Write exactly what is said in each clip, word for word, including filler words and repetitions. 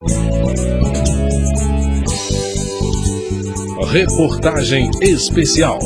Reportagem especial.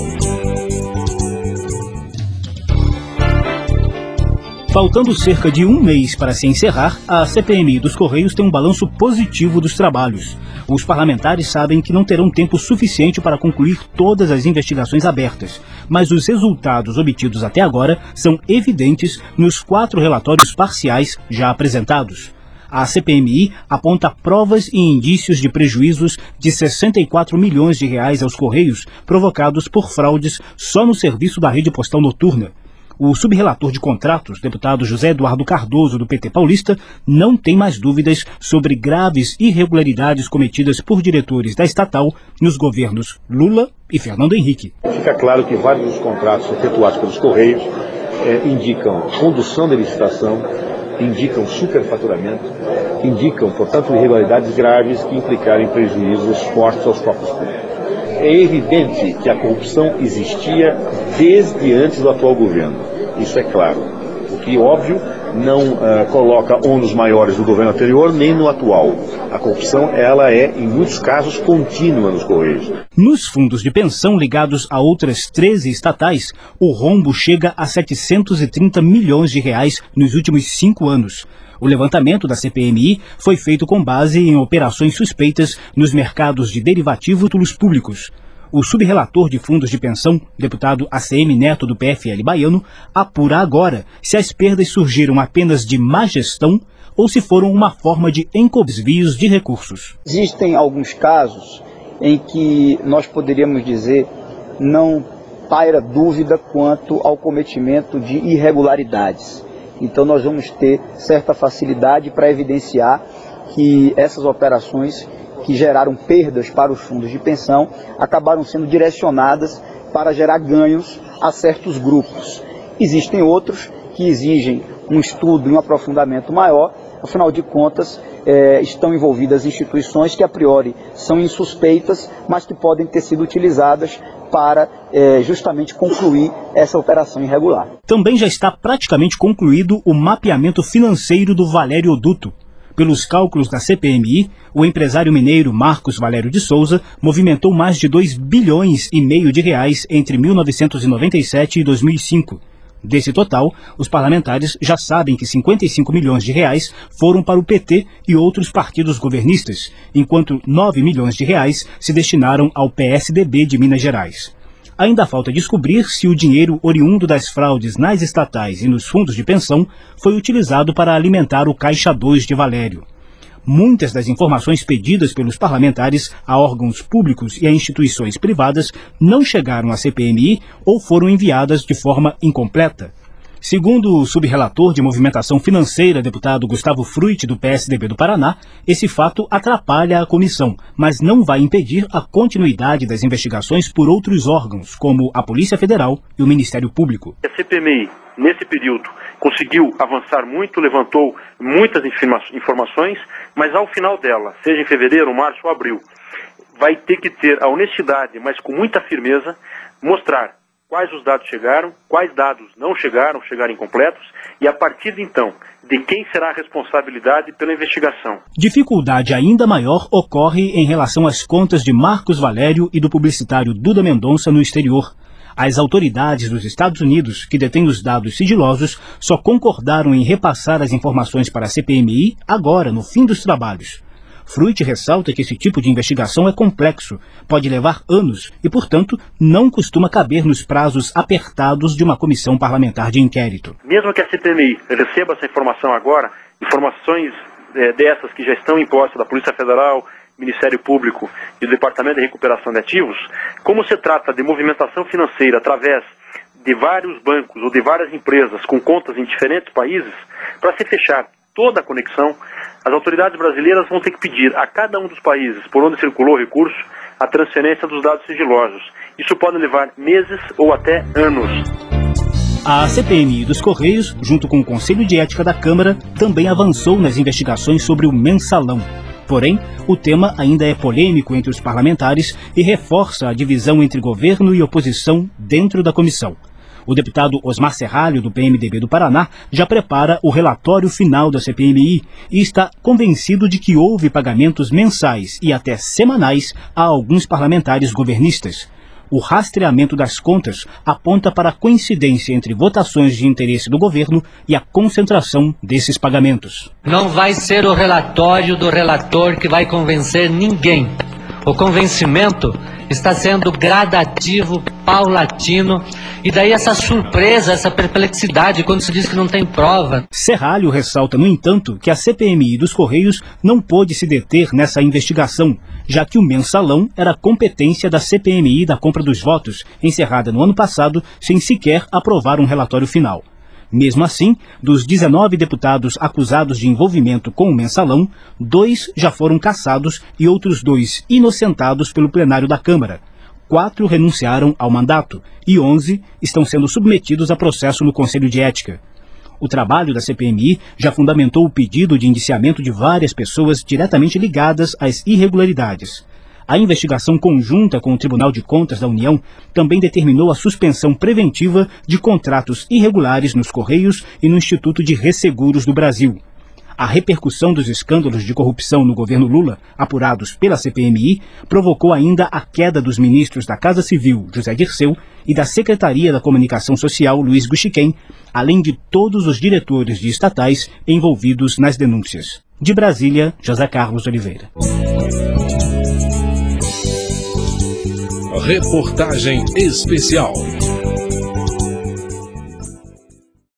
Faltando cerca de um mês para se encerrar, a C P M I dos Correios tem um balanço positivo dos trabalhos. Os parlamentares sabem que não terão tempo suficiente para concluir todas as investigações abertas, mas os resultados obtidos até agora são evidentes nos quatro relatórios parciais já apresentados. A C P M I aponta provas e indícios de prejuízos de sessenta e quatro milhões de reais aos Correios provocados por fraudes só no serviço da rede postal noturna. O subrelator de contratos, deputado José Eduardo Cardoso, do P T paulista, não tem mais dúvidas sobre graves irregularidades cometidas por diretores da estatal nos governos Lula e Fernando Henrique. Fica claro que vários dos contratos efetuados pelos Correios eh, indicam condução de licitação, indicam superfaturamento, indicam, portanto, irregularidades graves que implicarem prejuízos fortes aos cofres públicos. É evidente que a corrupção existia desde antes do atual governo, isso é claro, o que, óbvio, não uh, coloca ônus maiores do governo anterior nem no atual. A corrupção, ela é, em muitos casos, contínua nos Correios. Nos fundos de pensão ligados a outras treze estatais, o rombo chega a setecentos e trinta milhões de reais nos últimos cinco anos. O levantamento da C P M I foi feito com base em operações suspeitas nos mercados de derivativos e títulos públicos. O subrelator de fundos de pensão, deputado A C M Neto, do P F L baiano, apura agora se as perdas surgiram apenas de má gestão ou se foram uma forma de encobrir de recursos. Existem alguns casos em que nós poderíamos dizer não paira dúvida quanto ao cometimento de irregularidades. Então nós vamos ter certa facilidade para evidenciar que essas operações que geraram perdas para os fundos de pensão acabaram sendo direcionadas para gerar ganhos a certos grupos. Existem outros que exigem um estudo e um aprofundamento maior, afinal de contas é, estão envolvidas instituições que a priori são insuspeitas, mas que podem ter sido utilizadas para é, justamente concluir essa operação irregular. Também já está praticamente concluído o mapeamento financeiro do Valério Oduto. Pelos cálculos da C P M I, o empresário mineiro Marcos Valério de Souza movimentou mais de dois bilhões e meio de reais entre mil novecentos e noventa e sete e dois mil e cinco. Desse total, os parlamentares já sabem que cinquenta e cinco milhões de reais foram para o P T e outros partidos governistas, enquanto nove milhões de reais se destinaram ao P S D B de Minas Gerais. Ainda falta descobrir se o dinheiro oriundo das fraudes nas estatais e nos fundos de pensão foi utilizado para alimentar o Caixa dois de Valério. Muitas das informações pedidas pelos parlamentares a órgãos públicos e a instituições privadas não chegaram à C P M I ou foram enviadas de forma incompleta. Segundo o subrelator de movimentação financeira, deputado Gustavo Fruit, do P S D B do Paraná, esse fato atrapalha a comissão, mas não vai impedir a continuidade das investigações por outros órgãos, como a Polícia Federal e o Ministério Público. A C P M I, nesse período, conseguiu avançar muito, levantou muitas informações, mas ao final dela, seja em fevereiro, março ou abril, vai ter que ter a honestidade, mas com muita firmeza, mostrar quais os dados chegaram, quais dados não chegaram, chegaram incompletos, e a partir de então, de quem será a responsabilidade pela investigação. Dificuldade ainda maior ocorre em relação às contas de Marcos Valério e do publicitário Duda Mendonça no exterior. As autoridades dos Estados Unidos, que detêm os dados sigilosos, só concordaram em repassar as informações para a C P M I agora, no fim dos trabalhos. Fruit ressalta que esse tipo de investigação é complexo, pode levar anos e, portanto, não costuma caber nos prazos apertados de uma comissão parlamentar de inquérito. Mesmo que a C P M I receba essa informação agora, informações é, dessas que já estão em posse da Polícia Federal, Ministério Público e do Departamento de Recuperação de Ativos, como se trata de movimentação financeira através de vários bancos ou de várias empresas com contas em diferentes países, para se fechar toda a conexão, as autoridades brasileiras vão ter que pedir a cada um dos países por onde circulou o recurso a transferência dos dados sigilosos. Isso pode levar meses ou até anos. A C P M I dos Correios, junto com o Conselho de Ética da Câmara, também avançou nas investigações sobre o mensalão. Porém, o tema ainda é polêmico entre os parlamentares e reforça a divisão entre governo e oposição dentro da comissão. O deputado Osmar Serralho, do P M D B do Paraná, já prepara o relatório final da C P M I e está convencido de que houve pagamentos mensais e até semanais a alguns parlamentares governistas. O rastreamento das contas aponta para a coincidência entre votações de interesse do governo e a concentração desses pagamentos. Não vai ser o relatório do relator que vai convencer ninguém. O convencimento está sendo gradativo, paulatino, e daí essa surpresa, essa perplexidade quando se diz que não tem prova. Serralho ressalta, no entanto, que a C P M I dos Correios não pôde se deter nessa investigação, já que o mensalão era competência da C P M I da compra dos votos, encerrada no ano passado, sem sequer aprovar um relatório final. Mesmo assim, dos dezenove deputados acusados de envolvimento com o mensalão, dois já foram cassados e outros dois inocentados pelo plenário da Câmara. Quatro renunciaram ao mandato e onze estão sendo submetidos a processo no Conselho de Ética. O trabalho da C P M I já fundamentou o pedido de indiciamento de várias pessoas diretamente ligadas às irregularidades. A investigação conjunta com o Tribunal de Contas da União também determinou a suspensão preventiva de contratos irregulares nos Correios e no Instituto de Resseguros do Brasil. A repercussão dos escândalos de corrupção no governo Lula, apurados pela C P M I, provocou ainda a queda dos ministros da Casa Civil, José Dirceu, e da Secretaria da Comunicação Social, Luiz Guxiquem, além de todos os diretores de estatais envolvidos nas denúncias. De Brasília, José Carlos Oliveira. Reportagem especial.